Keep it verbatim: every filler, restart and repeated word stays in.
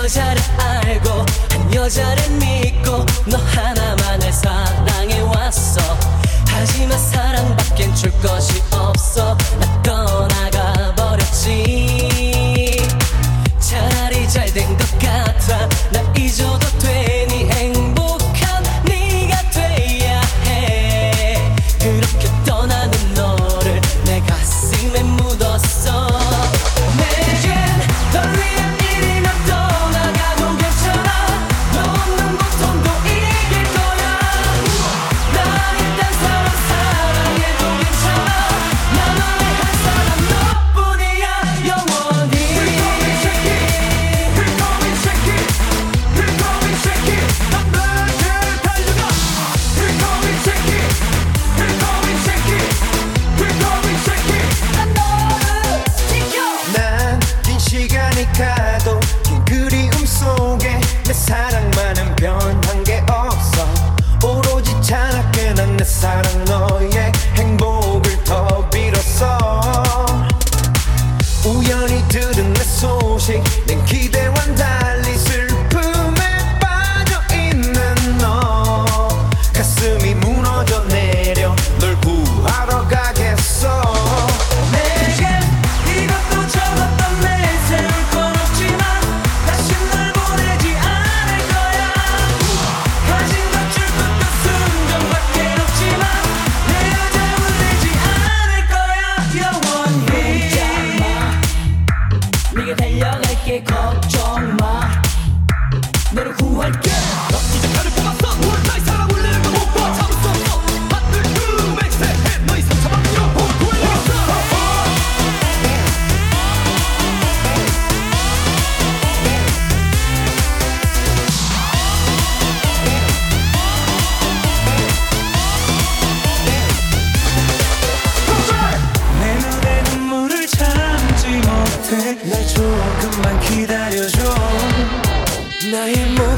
여자를 알고 한 여자를 믿고 너 하나만을 사랑해왔어. 하지만 사랑밖엔 줄 것이 없어. 나 떠나가 버렸지. 차라리 잘 된 것 같아. 나 잊어도 되니 행복한 네가 돼야 해. 그렇게 떠나는 너를 내 가슴에 묻었어. 내겐 널 위한 일이면 떠나가도 괜찮아. 너 없는 고통도 이길 거야. 나 일단 사랑 사랑해도 괜찮아. 나 너의 한 사람 너뿐이야 영원히. Here coming shaky, here coming shaky, 난 너에게 달려가. Here coming shaky, here coming shaky, here coming shaky, 난 너를 지켜. 난 긴 시간이 가도 긴 그리움 속에 내 사랑만은 변한 게 없어. 오로지 차갑게 난 내 사랑 너의 행복을 더 빌었어. 우연히 들은 내 소식 낸 기대와는 달리 슬픔에 빠져있는 너. 가슴이 무너져 내려 널 구하러 가겠어. 내겐 이것도 저것도 내세울 건 없지만 다시 널 보내지 않을 거야. 가진 것 줄 것도 순정밖에 없지만 내 여자는 되지 않을 거야 영원히. 네가 달려갈게 걱정 마. 너를 구할게. 너 이제 나를 뽑았어. 뭘 나의 사랑 울리는 거 못 봐. 참을 수 없어. 하늘 그 맹세해 너의 상처만으로 구해내겠어. 내 눈에 눈물을 참지 못해. 날 조금만 기다려줘. 나의